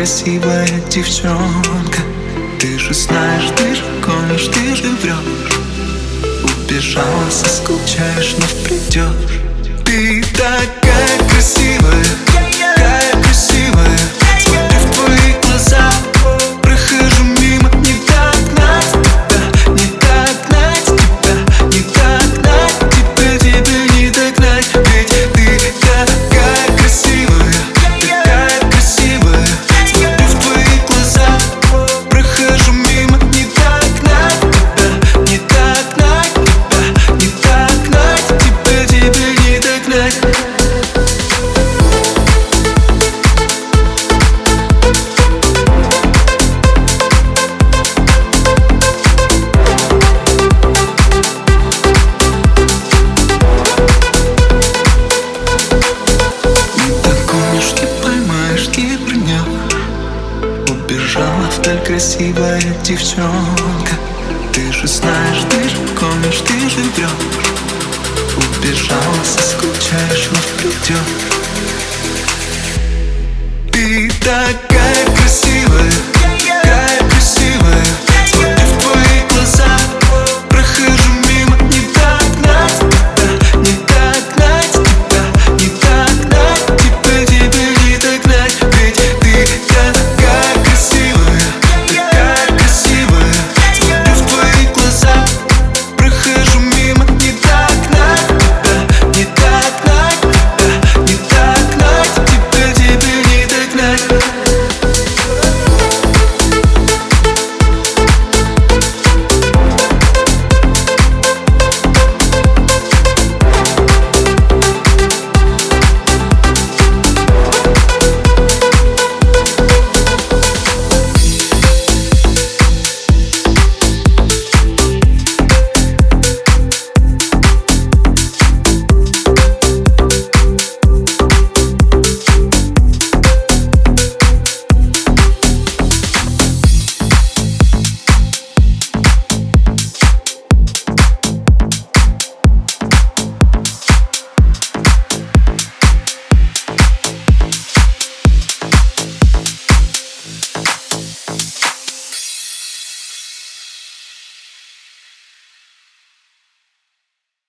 красивая девчонка. Ты же знаешь, ты же гонишь, ты же врешь. Убежала, соскучаешь, но придешь. Ты такая красивая, такая красивая. Смотрю в твои глаза, прохожу мимо. Не догнать тебя, не догнать тебя, не догнать тебя, тебя не догнать. Ведь ты такая красивая, такая красивая. Смотрю в твои глаза, прохожу мимо. Не догнать тебя, не догнать тебя, не догнать тебя, тебя не догнать. Убежала вдаль красивая девчонка. Ты же знаешь, ты же гонишь, ты же врешь. Убежала, соскучаешь, но придешь.